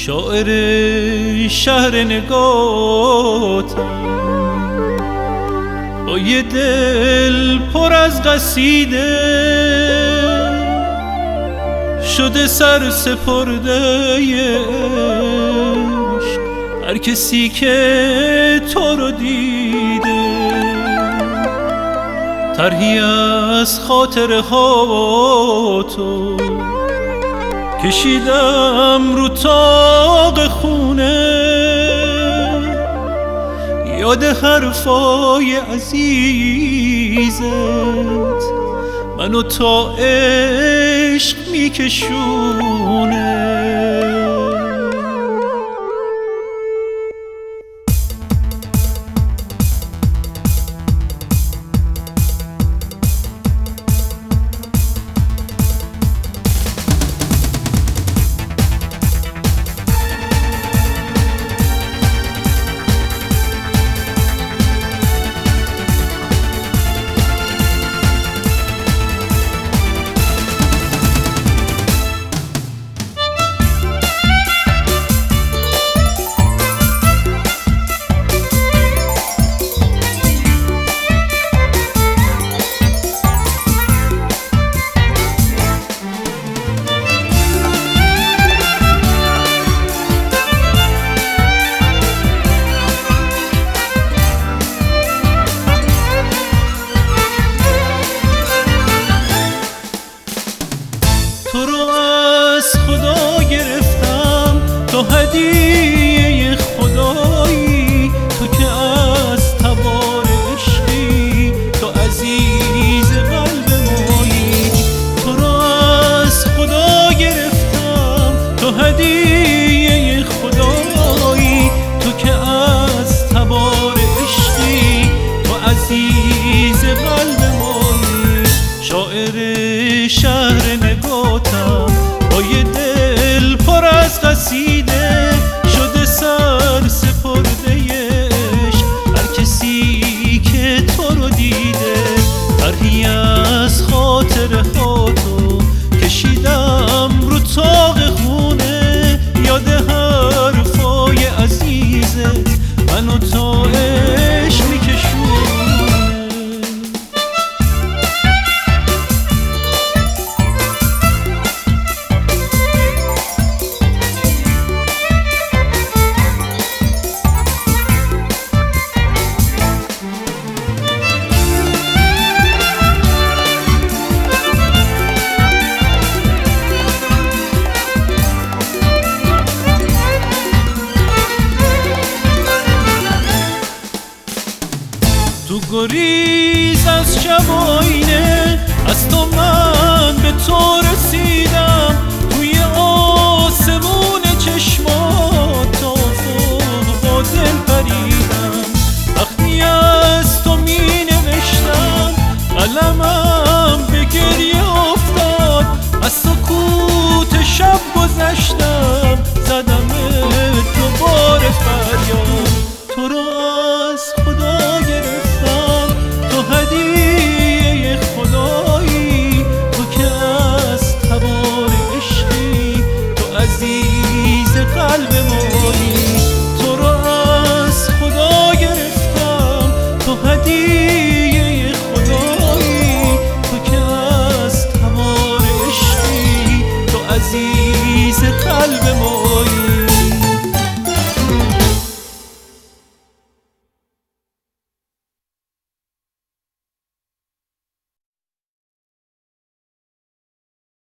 شاعر شهر نگاتم با یه دل پر از قصیده شده سر سپرده عشق هر کسی که تو رو دیده. طرحی از خاطره ها تو کشیدم رو طاق خونه، یاد حرفای عزیزت منو تا عشق میکشونه. تو رو از خدا گرفتم تو هدیه خدایی، تو که از تبار عشقی تو عزیز قلب مایی. تو رو از خدا گرفتم تو هدیه خدایی، تو که از تبار عشقی تو عزیز قلب مایی. شاعر شهر نگاتم با یه دل پر از قصیده شده سر سپرده عشق هر کسی که تو رو دیده. طرحی از خاطره ها تو کشیدم رو طاق خونه، یاد حرفای عزیزت منو تا عشق میکشونه. تو گریز از شب آینه از تو من به تو رسیدم، توی آسمون چشمات تا فوق با دل پریدم. وقتی از تو می نوشتم قلمم به گریه افتاد، از سکوت شب گذشتم زدم دوباره فریاد. تو رو از خدا گرفتم تو هدیه خدایی، تو که از تبار عشقی تو عزیز قلب مایی. تو رو از خدا گرفتم تو هدیه خدایی، تو که از تبار عشقی تو عزیز